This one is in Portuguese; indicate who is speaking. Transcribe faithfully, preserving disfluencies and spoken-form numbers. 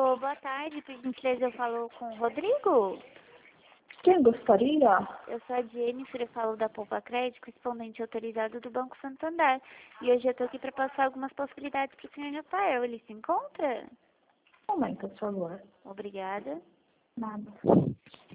Speaker 1: Alô, boa tarde, por gentileza eu falo com o Rodrigo?
Speaker 2: Quem gostaria?
Speaker 1: Eu sou a Jennifer, eu falo da Poupa Crédito, correspondente autorizado do Banco Santander. E hoje eu estou aqui para passar algumas possibilidades para o senhor Rafael. Ele se encontra?
Speaker 2: Um momento, por favor.
Speaker 1: Obrigada.
Speaker 2: Nada.